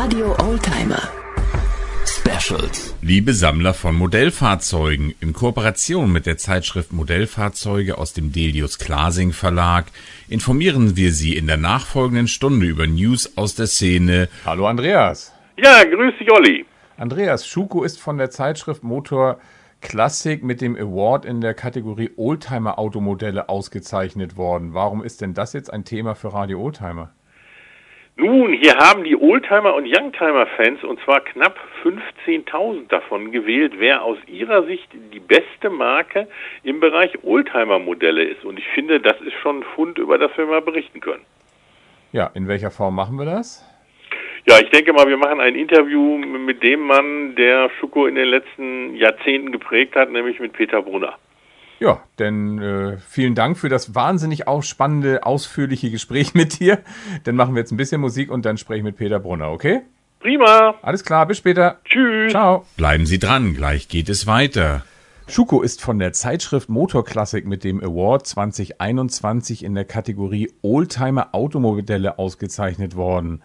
Radio Oldtimer Specials. Liebe Sammler von Modellfahrzeugen, in Kooperation mit der Zeitschrift Modellfahrzeuge aus dem Delius Klasing Verlag informieren wir Sie in der nachfolgenden Stunde über News aus der Szene. Hallo Andreas. Ja, grüß dich Olli. Andreas, Schuko ist von der Zeitschrift Motor Classic mit dem Award in der Kategorie Oldtimer Automodelle ausgezeichnet worden. Warum ist denn das jetzt ein Thema für Radio Oldtimer? Nun, hier haben die Oldtimer- und Youngtimer-Fans, und zwar knapp 15.000 davon, gewählt, wer aus ihrer Sicht die beste Marke im Bereich Oldtimer-Modelle ist. Und ich finde, das ist schon ein Fund, über das wir mal berichten können. Ja, in welcher Form machen wir das? Ja, ich denke mal, wir machen ein Interview mit dem Mann, der Schuko in den letzten Jahrzehnten geprägt hat, nämlich mit Peter Brunner. Ja, denn vielen Dank für das wahnsinnig spannende, ausführliche Gespräch mit dir. Dann machen wir jetzt ein bisschen Musik und dann spreche ich mit Peter Brunner, okay? Prima. Alles klar, bis später. Tschüss. Ciao. Bleiben Sie dran, gleich geht es weiter. Schuko ist von der Zeitschrift Motor Classic mit dem Award 2021 in der Kategorie Oldtimer Automodelle ausgezeichnet worden.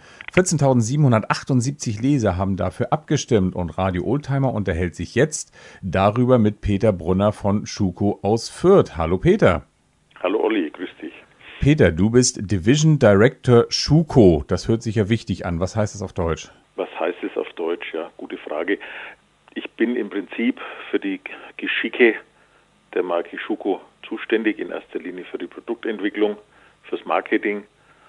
14.778 Leser haben dafür abgestimmt und Radio Oldtimer unterhält sich jetzt darüber mit Peter Brunner von Schuko aus Fürth. Hallo Peter. Hallo Olli, grüß dich. Peter, du bist Division Director Schuko. Das hört sich ja wichtig an. Was heißt das auf Deutsch? Was heißt es auf Deutsch? Ja, gute Frage. Ich bin im Prinzip für die Geschicke der Marke Schuko zuständig, in erster Linie für die Produktentwicklung, fürs Marketing,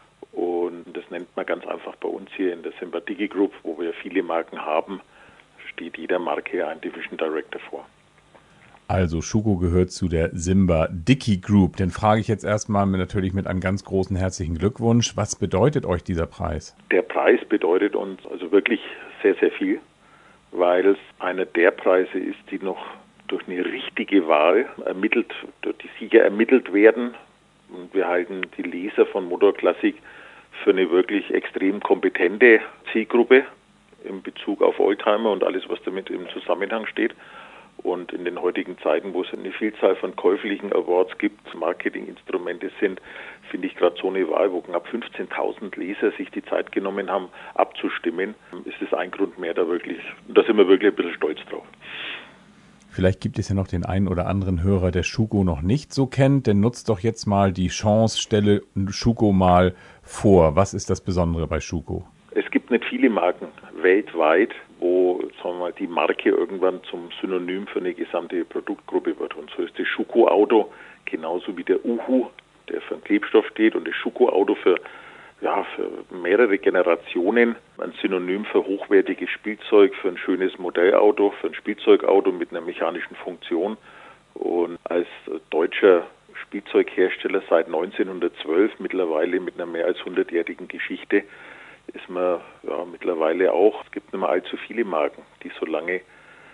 und das nennt man ganz einfach bei uns hier in der Simba Digi Group, wo wir viele Marken haben, steht jeder Marke ein Division Director vor. Also Schuko gehört zu der Simba Digi Group. Den frage ich jetzt erstmal natürlich mit einem ganz großen herzlichen Glückwunsch. Was bedeutet euch dieser Preis? Der Preis bedeutet uns also wirklich sehr, sehr viel, weil es einer der Preise ist, die noch durch eine richtige Wahl ermittelt, durch die Sieger ermittelt werden. Und wir halten die Leser von Motor Classic für eine wirklich extrem kompetente Zielgruppe in Bezug auf Oldtimer und alles, was damit im Zusammenhang steht. Und in den heutigen Zeiten, wo es eine Vielzahl von käuflichen Awards gibt, Marketinginstrumente sind, finde ich gerade so eine Wahl, wo knapp 15.000 Leser sich die Zeit genommen haben, abzustimmen, ist es ein Grund mehr, da sind wir wirklich ein bisschen stolz drauf. Vielleicht gibt es ja noch den einen oder anderen Hörer, der Schuko noch nicht so kennt, denn nutzt doch jetzt mal die Chance, stelle Schuko mal vor. Was ist das Besondere bei Schuko? Es gibt nicht viele Marken weltweit, wo, sagen wir mal, die Marke irgendwann zum Synonym für eine gesamte Produktgruppe wird. Und so ist das Schuko-Auto genauso wie der Uhu, der für einen Klebstoff steht, und das Schuko-Auto für mehrere Generationen ein Synonym für hochwertiges Spielzeug, für ein schönes Modellauto, für ein Spielzeugauto mit einer mechanischen Funktion. Und als deutscher Spielzeughersteller seit 1912, mittlerweile mit einer mehr als 100-jährigen Geschichte, ist man mittlerweile auch, es gibt nicht mehr allzu viele Marken, die so lange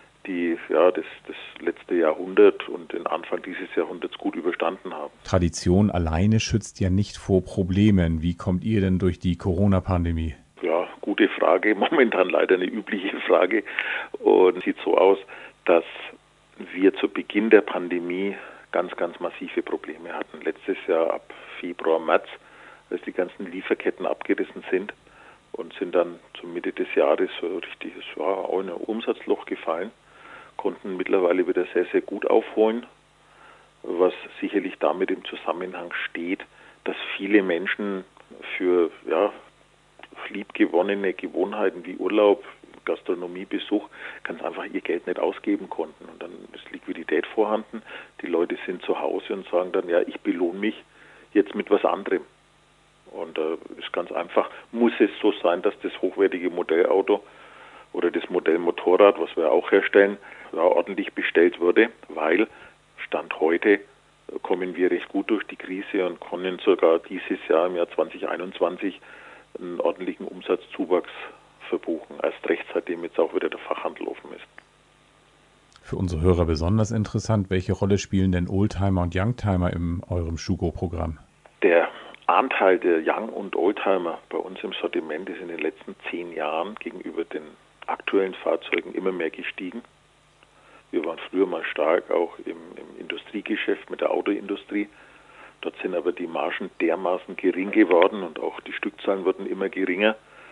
das letzte Jahrhundert und den Anfang dieses Jahrhunderts gut überstanden haben. Tradition alleine schützt ja nicht vor Problemen. Wie kommt ihr denn durch die Corona-Pandemie? Ja, gute Frage. Momentan leider eine übliche Frage. Und es sieht so aus, dass wir zu Beginn der Pandemie ganz, ganz massive Probleme hatten. Letztes Jahr ab Februar, März, als die ganzen Lieferketten abgerissen sind und sind dann zur Mitte des Jahres so richtig, es war auch in ein Umsatzloch gefallen, konnten mittlerweile wieder sehr, sehr gut aufholen, was sicherlich damit im Zusammenhang steht, dass viele Menschen für liebgewonnene Gewohnheiten wie Urlaub, Gastronomiebesuch ganz einfach ihr Geld nicht ausgeben konnten. Und dann ist Liquidität vorhanden, die Leute sind zu Hause und sagen dann, ja, ich belohne mich jetzt mit was anderem. Und ist ganz einfach, muss es so sein, dass das hochwertige Modellauto oder das Modellmotorrad, was wir auch herstellen, ordentlich bestellt würde, weil Stand heute kommen wir recht gut durch die Krise und können sogar dieses Jahr im Jahr 2021 einen ordentlichen Umsatzzuwachs verbuchen. Erst recht, seitdem jetzt auch wieder der Fachhandel offen ist. Für unsere Hörer besonders interessant, welche Rolle spielen denn Oldtimer und Youngtimer in eurem Schuko-Programm? Der Anteil der Young- und Oldtimer bei uns im Sortiment ist in den letzten 10 Jahren gegenüber den aktuellen Fahrzeugen immer mehr gestiegen. Wir waren früher mal stark auch im Industriegeschäft mit der Autoindustrie. Dort sind aber die Margen dermaßen gering geworden und auch die Stückzahlen wurden immer geringer,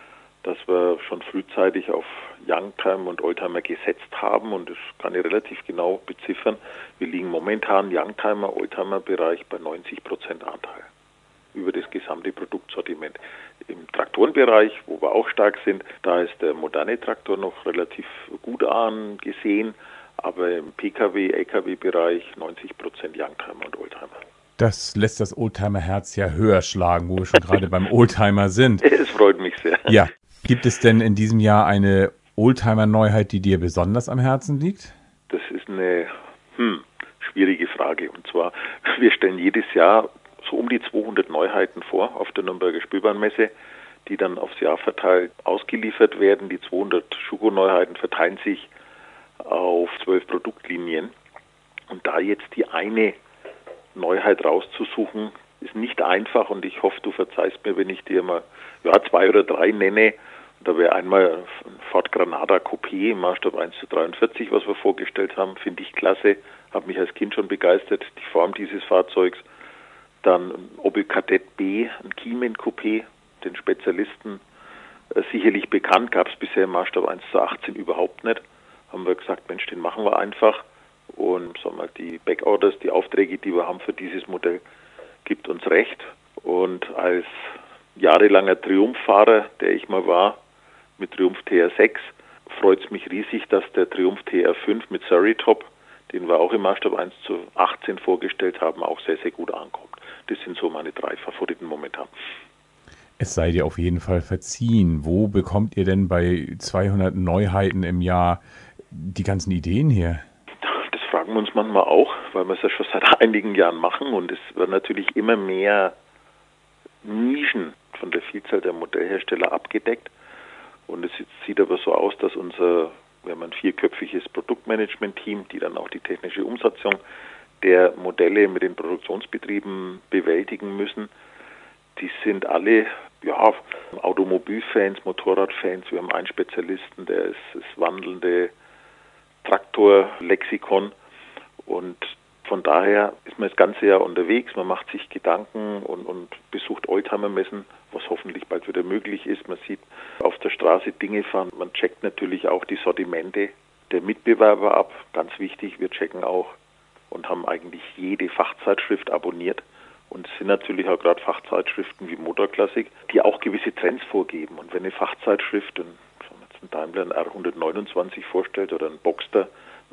dass wir schon frühzeitig auf Youngtimer und Oldtimer gesetzt haben und das kann ich relativ genau beziffern. Wir liegen momentan Youngtimer, Oldtimer-Bereich bei 90% Anteil über das gesamte Produktsortiment. Im Traktorenbereich, wo wir auch stark sind, da ist der moderne Traktor noch relativ gut angesehen, aber im Pkw-, Lkw-Bereich 90% Youngtimer und Oldtimer. Das lässt das Oldtimer-Herz ja höher schlagen, wo wir schon gerade beim Oldtimer sind. Es freut mich sehr. Ja. Gibt es denn in diesem Jahr eine Oldtimer-Neuheit, die dir besonders am Herzen liegt? Das ist eine schwierige Frage. Und zwar, wir stellen jedes Jahr so um die 200 Neuheiten vor auf der Nürnberger Spielbahnmesse, die dann aufs Jahr verteilt ausgeliefert werden. Die 200 Schuko-Neuheiten verteilen sich auf 12 Produktlinien. Und da jetzt die eine Neuheit rauszusuchen, ist nicht einfach und ich hoffe, du verzeihst mir, wenn ich dir mal 2 oder 3 nenne. Da wäre einmal ein Ford Granada Coupé im Maßstab 1:43, was wir vorgestellt haben, finde ich klasse, habe mich als Kind schon begeistert, die Form dieses Fahrzeugs. Dann ein Opel Kadett B, ein Keyman Coupé, den Spezialisten sicherlich bekannt, gab es bisher im Maßstab 1:18 überhaupt nicht. Haben wir gesagt, Mensch, den machen wir einfach und sagen wir, die Backorders, die Aufträge, die wir haben für dieses Modell, gibt uns recht. Und als jahrelanger Triumphfahrer, der ich mal war, mit Triumph TR6, freut es mich riesig, dass der Triumph TR5 mit Surrey Top, den wir auch im Maßstab 1:18 vorgestellt haben, auch sehr, sehr gut ankommt. Das sind so meine 3 Favoriten momentan. Es sei dir auf jeden Fall verziehen. Wo bekommt ihr denn bei 200 Neuheiten im Jahr die ganzen Ideen her? Das fragen wir uns manchmal auch, weil wir es ja schon seit einigen Jahren machen und es wird natürlich immer mehr Nischen von der Vielzahl der Modellhersteller abgedeckt. Und es sieht aber so aus, dass wir haben ein 4-köpfiges Produktmanagement-Team, die dann auch die technische Umsetzung der Modelle mit den Produktionsbetrieben bewältigen müssen. Die sind alle Automobilfans, Motorradfans. Wir haben einen Spezialisten, der ist das wandelnde Traktorlexikon und von daher ist man das ganze Jahr unterwegs, man macht sich Gedanken und besucht Oldtimer-Messen, was hoffentlich bald wieder möglich ist. Man sieht auf der Straße Dinge fahren, man checkt natürlich auch die Sortimente der Mitbewerber ab, ganz wichtig, wir checken auch und haben eigentlich jede Fachzeitschrift abonniert. Und es sind natürlich auch gerade Fachzeitschriften wie Motorklassik, die auch gewisse Trends vorgeben. Und wenn eine Fachzeitschrift ein Daimler ein R129 vorstellt oder ein Boxster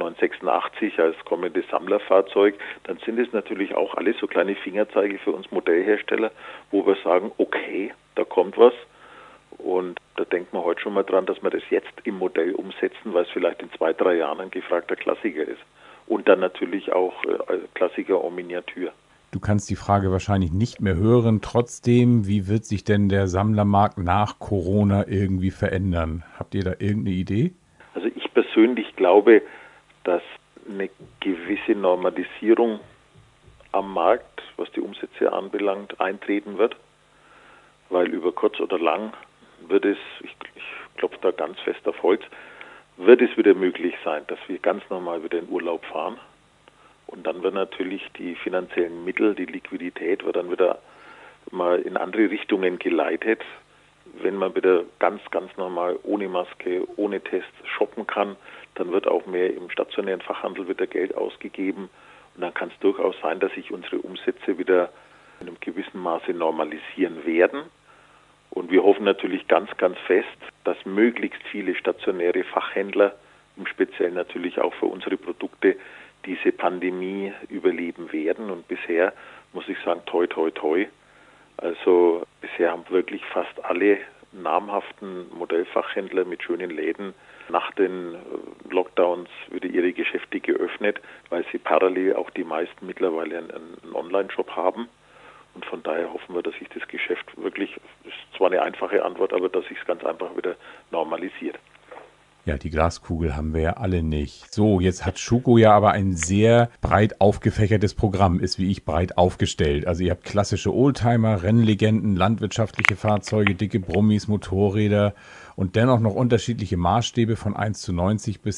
986 als kommendes Sammlerfahrzeug, dann sind es natürlich auch alles so kleine Fingerzeige für uns Modellhersteller, wo wir sagen, okay, da kommt was. Und da denkt man heute schon mal dran, dass wir das jetzt im Modell umsetzen, weil es vielleicht in 2-3 Jahren ein gefragter Klassiker ist. Und dann natürlich auch Klassiker en Miniatur. Du kannst die Frage wahrscheinlich nicht mehr hören. Trotzdem, wie wird sich denn der Sammlermarkt nach Corona irgendwie verändern? Habt ihr da irgendeine Idee? Also ich persönlich glaube, dass eine gewisse Normalisierung am Markt, was die Umsätze anbelangt, eintreten wird. Weil über kurz oder lang wird es, ich klopfe da ganz fest auf Holz, wird es wieder möglich sein, dass wir ganz normal wieder in Urlaub fahren. Und dann wird natürlich die finanziellen Mittel, die Liquidität wird dann wieder mal in andere Richtungen geleitet. Wenn man wieder ganz, ganz normal ohne Maske, ohne Test shoppen kann, dann wird auch mehr im stationären Fachhandel wieder Geld ausgegeben. Und dann kann es durchaus sein, dass sich unsere Umsätze wieder in einem gewissen Maße normalisieren werden. Und wir hoffen natürlich ganz, ganz fest, dass möglichst viele stationäre Fachhändler, im Speziellen natürlich auch für unsere Produkte, diese Pandemie überleben werden. Und bisher muss ich sagen, toi, toi, toi. Also bisher haben wirklich fast alle namhaften Modellfachhändler mit schönen Läden nach den Lockdowns wieder ihre Geschäfte geöffnet, weil sie parallel auch die meisten mittlerweile einen Online-Shop haben. Und von daher hoffen wir, dass sich das Geschäft wirklich, das ist zwar eine einfache Antwort, aber dass sich es ganz einfach wieder normalisiert. Ja, die Glaskugel haben wir ja alle nicht. So, jetzt hat Schuko ja aber ein sehr breit aufgefächertes Programm, ist wie ich breit aufgestellt. Also ihr habt klassische Oldtimer, Rennlegenden, landwirtschaftliche Fahrzeuge, dicke Brummis, Motorräder und dennoch noch unterschiedliche Maßstäbe von 1:90 bis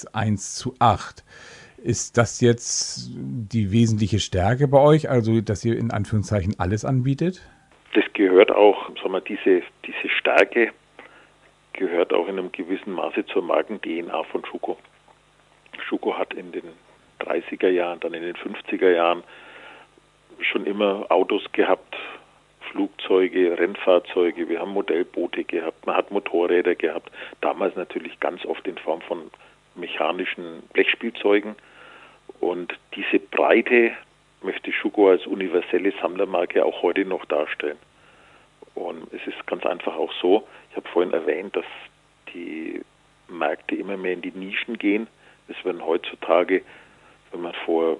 1:8. Ist das jetzt die wesentliche Stärke bei euch, also dass ihr in Anführungszeichen alles anbietet? Das gehört auch, diese Stärke gehört auch in einem gewissen Maße zur Marken-DNA von Schuko. Schuko hat in den 30er Jahren, dann in den 50er Jahren schon immer Autos gehabt, Flugzeuge, Rennfahrzeuge, wir haben Modellboote gehabt, man hat Motorräder gehabt, damals natürlich ganz oft in Form von mechanischen Blechspielzeugen, und diese Breite möchte Schuko als universelle Sammlermarke auch heute noch darstellen. Und es ist ganz einfach auch so, ich habe vorhin erwähnt, dass die Märkte immer mehr in die Nischen gehen. Es werden heutzutage, wenn man vor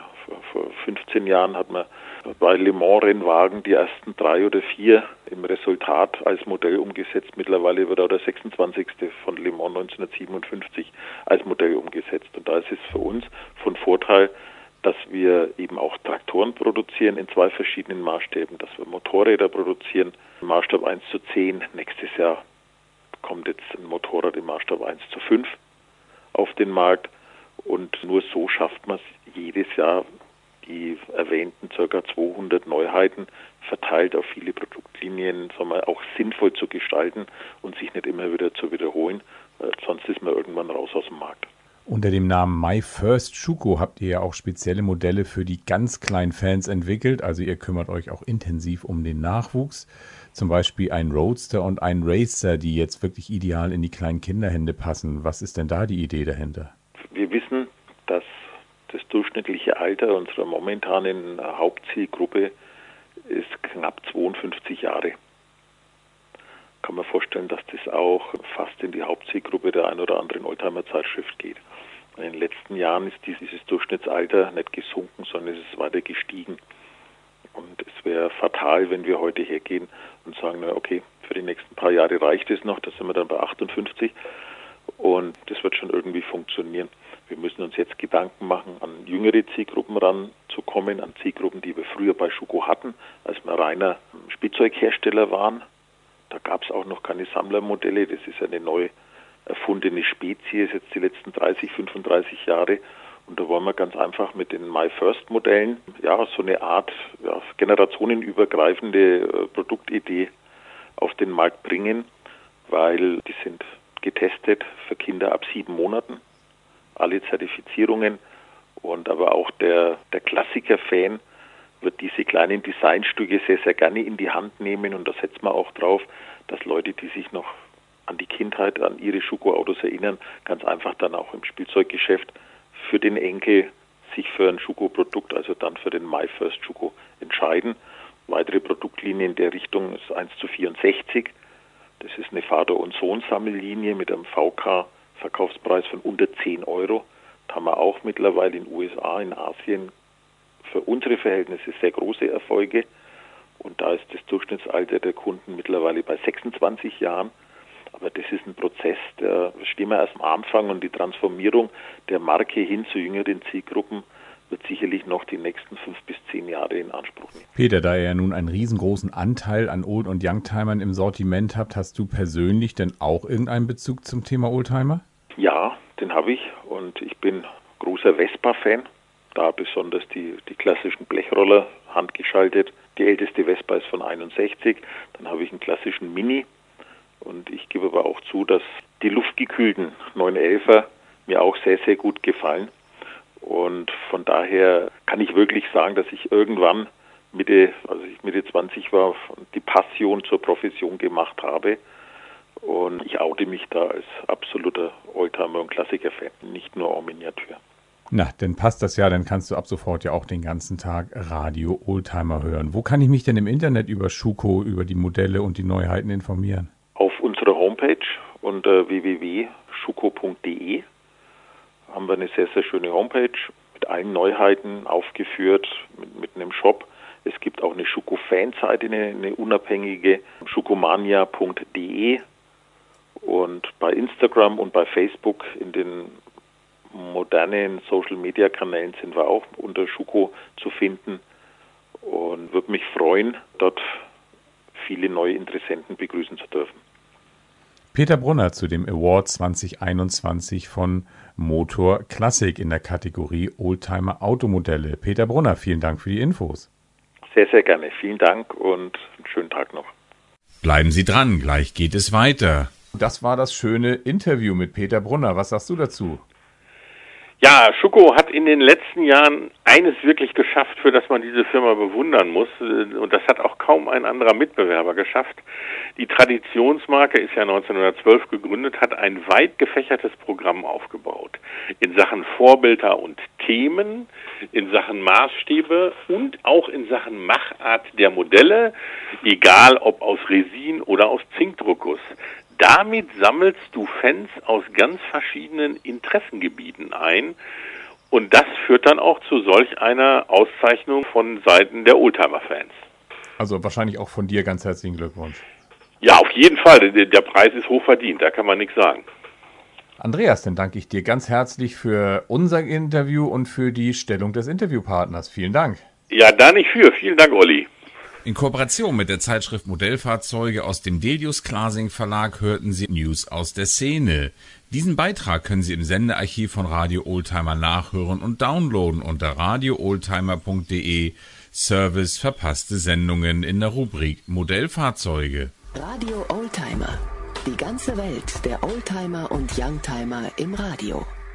15 Jahren hat man bei Le Mans-Rennwagen die ersten 3 oder 4 im Resultat als Modell umgesetzt. Mittlerweile wird auch der 26. von Le Mans 1957 als Modell umgesetzt. Und da ist es für uns von Vorteil, dass wir eben auch Traktoren produzieren in 2 verschiedenen Maßstäben, dass wir Motorräder produzieren, Maßstab 1:10. Nächstes Jahr kommt jetzt ein Motorrad im Maßstab 1:5 auf den Markt, und nur so schafft man es jedes Jahr, die erwähnten ca. 200 Neuheiten verteilt auf viele Produktlinien, auch sinnvoll zu gestalten und sich nicht immer wieder zu wiederholen, sonst ist man irgendwann raus aus dem Markt. Unter dem Namen My First Schuko habt ihr ja auch spezielle Modelle für die ganz kleinen Fans entwickelt. Also ihr kümmert euch auch intensiv um den Nachwuchs. Zum Beispiel ein Roadster und ein Racer, die jetzt wirklich ideal in die kleinen Kinderhände passen. Was ist denn da die Idee dahinter? Wir wissen, dass das durchschnittliche Alter unserer momentanen Hauptzielgruppe ist knapp 52 Jahre. Kann man vorstellen, dass das auch fast in die Hauptzielgruppe der ein oder anderen Oldtimer-Zeitschrift geht. In den letzten Jahren ist dieses Durchschnittsalter nicht gesunken, sondern es ist weiter gestiegen. Und es wäre fatal, wenn wir heute hergehen und sagen, na okay, für die nächsten paar Jahre reicht es noch, da sind wir dann bei 58 und das wird schon irgendwie funktionieren. Wir müssen uns jetzt Gedanken machen, an jüngere Zielgruppen ranzukommen, an Zielgruppen, die wir früher bei Schuko hatten, als wir reiner Spielzeughersteller waren. Da gab es auch noch keine Sammlermodelle, das ist eine neu erfundene Spezies, jetzt die letzten 30, 35 Jahre. Und da wollen wir ganz einfach mit den My First Modellen so eine Art generationenübergreifende Produktidee auf den Markt bringen, weil die sind getestet für Kinder ab 7 Monaten, alle Zertifizierungen, und aber auch der Klassiker-Fan wird diese kleinen Designstücke sehr, sehr gerne in die Hand nehmen, und da setzt man auch drauf, dass Leute, die sich noch an die Kindheit, an ihre Schuko-Autos erinnern, ganz einfach dann auch im Spielzeuggeschäft für den Enkel sich für ein Schuko-Produkt, also dann für den My First Schuko entscheiden. Weitere Produktlinien in der Richtung ist 1:64. Das ist eine Vater- und Sohn-Sammellinie mit einem VK-Verkaufspreis von unter 10 Euro. Da haben wir auch mittlerweile in den USA, in Asien für unsere Verhältnisse sehr große Erfolge. Und da ist das Durchschnittsalter der Kunden mittlerweile bei 26 Jahren. Aber das ist ein Prozess, da stehen wir erst am Anfang, und die Transformierung der Marke hin zu jüngeren Zielgruppen wird sicherlich noch die nächsten 5 bis 10 Jahre in Anspruch nehmen. Peter, da ihr ja nun einen riesengroßen Anteil an Old- und Youngtimern im Sortiment habt, hast du persönlich denn auch irgendeinen Bezug zum Thema Oldtimer? Ja, den habe ich, und ich bin großer Vespa-Fan. Da besonders die klassischen Blechroller, handgeschaltet. Die älteste Vespa ist von 61. Dann habe ich einen klassischen Mini. Und ich gebe aber auch zu, dass die luftgekühlten 911er mir auch sehr, sehr gut gefallen. Und von daher kann ich wirklich sagen, dass ich irgendwann Mitte 20 war, die Passion zur Profession gemacht habe. Und ich oute mich da als absoluter Oldtimer- und Klassiker-Fan, nicht nur en Miniatur. Na, dann passt das ja, dann kannst du ab sofort ja auch den ganzen Tag Radio Oldtimer hören. Wo kann ich mich denn im Internet über Schuko, über die Modelle und die Neuheiten informieren? Auf unserer Homepage unter www.schuko.de haben wir eine sehr, sehr schöne Homepage mit allen Neuheiten aufgeführt, mit einem Shop. Es gibt auch eine Schuko-Fanseite, eine unabhängige, schukomania.de, und bei Instagram und bei Facebook in den modernen Social-Media-Kanälen sind wir auch unter Schuko zu finden, und würde mich freuen, dort viele neue Interessenten begrüßen zu dürfen. Peter Brunner zu dem Award 2021 von Motor Classic in der Kategorie Oldtimer Automodelle. Peter Brunner, vielen Dank für die Infos. Sehr, sehr gerne. Vielen Dank und einen schönen Tag noch. Bleiben Sie dran, gleich geht es weiter. Das war das schöne Interview mit Peter Brunner. Was sagst du dazu? Ja, Schuko hat in den letzten Jahren eines wirklich geschafft, für das man diese Firma bewundern muss. Und das hat auch kaum ein anderer Mitbewerber geschafft. Die Traditionsmarke ist ja 1912 gegründet, hat ein weit gefächertes Programm aufgebaut. In Sachen Vorbilder und Themen, in Sachen Maßstäbe und auch in Sachen Machart der Modelle, egal ob aus Resin oder aus Zinkdruckguss. Damit sammelst du Fans aus ganz verschiedenen Interessengebieten ein und das führt dann auch zu solch einer Auszeichnung von Seiten der Oldtimer-Fans. Also wahrscheinlich auch von dir ganz herzlichen Glückwunsch. Ja, auf jeden Fall. Der Preis ist hoch verdient, da kann man nichts sagen. Andreas, dann danke ich dir ganz herzlich für unser Interview und für die Stellung des Interviewpartners. Vielen Dank. Ja, da nicht für. Vielen Dank, Olli. In Kooperation mit der Zeitschrift Modellfahrzeuge aus dem Delius Glasing Verlag hörten Sie News aus der Szene. Diesen Beitrag können Sie im Sendearchiv von Radio Oldtimer nachhören und downloaden unter radiooldtimer.de Service verpasste Sendungen in der Rubrik Modellfahrzeuge. Radio Oldtimer. Die ganze Welt der Oldtimer und Youngtimer im Radio.